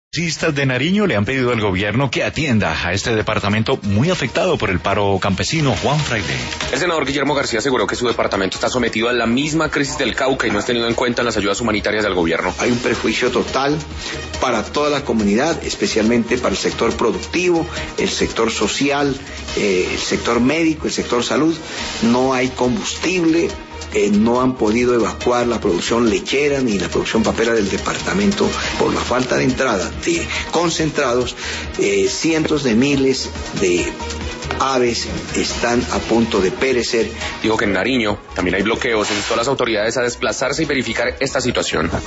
Congresistas de Nariño le han pedido al gobierno que atienda a este departamento muy afectado por el paro campesino. Juan Fraile. El senador Guillermo García aseguró que su departamento está sometido a la misma crisis del Cauca y no es tenido en cuenta en las ayudas humanitarias del gobierno. Hay un perjuicio total para toda la comunidad, especialmente para el sector productivo, el sector social, el sector médico, el sector salud. No hay combustible. No han podido evacuar la producción lechera ni la producción papera del departamento por la falta de entrada de concentrados. Cientos de miles de aves están a punto de perecer. Dijo que en Nariño también hay bloqueos, instó a las autoridades a desplazarse y verificar esta situación.